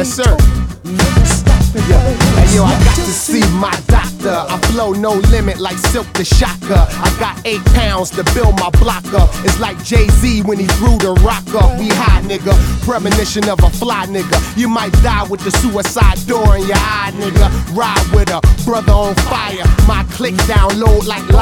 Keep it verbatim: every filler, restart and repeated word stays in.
Yes, sir. Yeah. Hey, yo, I got to see my doctor. I flow no limit like Silk the Shocker. I got eight pounds to build my block up. It's like Jay-Z when he threw the rock up. We high, nigga. Premonition of a fly, nigga. You might die with the suicide door in your eye, nigga. Ride with a brother on fire. My click download like